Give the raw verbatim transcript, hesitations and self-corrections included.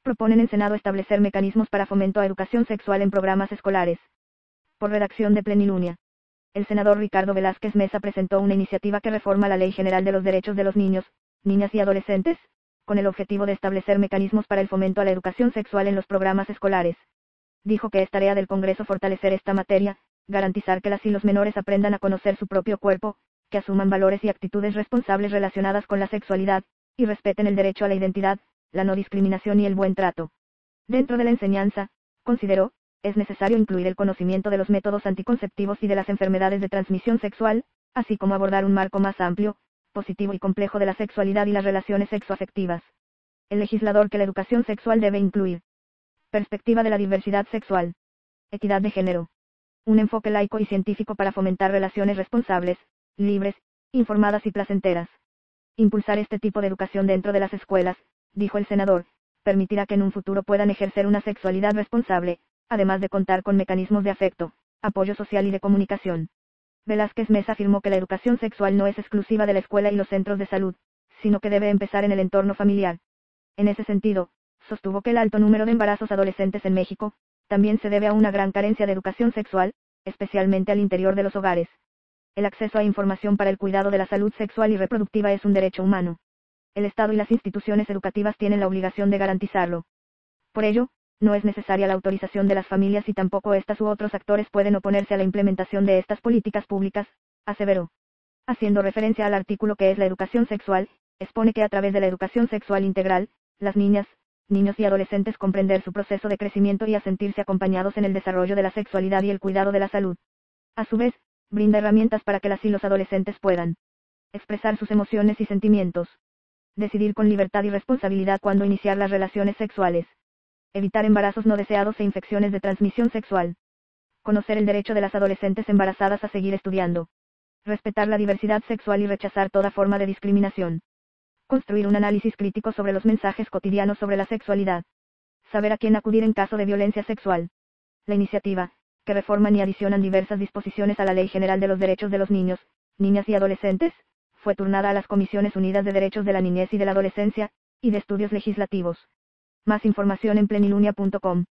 Proponen en Senado establecer mecanismos para fomento a educación sexual en programas escolares. Por redacción de Plenilunía. El senador Ricardo Velázquez Mesa presentó una iniciativa que reforma la Ley General de los Derechos de los Niños, Niñas y Adolescentes, con el objetivo de establecer mecanismos para el fomento a la educación sexual en los programas escolares. Dijo que es tarea del Congreso fortalecer esta materia, garantizar que las y los menores aprendan a conocer su propio cuerpo, que asuman valores y actitudes responsables relacionadas con la sexualidad, y respeten el derecho a la identidad, la no discriminación y el buen trato. Dentro de la enseñanza, consideró, es necesario incluir el conocimiento de los métodos anticonceptivos y de las enfermedades de transmisión sexual, así como abordar un marco más amplio, positivo y complejo de la sexualidad y las relaciones sexoafectivas. El legislador que la educación sexual debe incluir. Perspectiva de la diversidad sexual. Equidad de género. Un enfoque laico y científico para fomentar relaciones responsables, libres, informadas y placenteras. Impulsar este tipo de educación dentro de las escuelas, dijo el senador, permitirá que en un futuro puedan ejercer una sexualidad responsable, además de contar con mecanismos de afecto, apoyo social y de comunicación. Velázquez Mesa afirmó que la educación sexual no es exclusiva de la escuela y los centros de salud, sino que debe empezar en el entorno familiar. En ese sentido, sostuvo que el alto número de embarazos adolescentes en México, también se debe a una gran carencia de educación sexual, especialmente al interior de los hogares. El acceso a información para el cuidado de la salud sexual y reproductiva es un derecho humano. El Estado y las instituciones educativas tienen la obligación de garantizarlo. Por ello, no es necesaria la autorización de las familias y tampoco estas u otros actores pueden oponerse a la implementación de estas políticas públicas, aseveró. Haciendo referencia al artículo que es la educación sexual, expone que a través de la educación sexual integral, las niñas, niños y adolescentes comprender su proceso de crecimiento y a sentirse acompañados en el desarrollo de la sexualidad y el cuidado de la salud. A su vez, brinda herramientas para que las y los adolescentes puedan expresar sus emociones y sentimientos. Decidir con libertad y responsabilidad cuándo iniciar las relaciones sexuales. Evitar embarazos no deseados e infecciones de transmisión sexual. Conocer el derecho de las adolescentes embarazadas a seguir estudiando. Respetar la diversidad sexual y rechazar toda forma de discriminación. Construir un análisis crítico sobre los mensajes cotidianos sobre la sexualidad. Saber a quién acudir en caso de violencia sexual. La iniciativa, que reforman y adicionan diversas disposiciones a la Ley General de los Derechos de los Niños, Niñas y Adolescentes, fue turnada a las Comisiones Unidas de Derechos de la Niñez y de la Adolescencia, y de Estudios Legislativos. Más información en plenilunia punto com.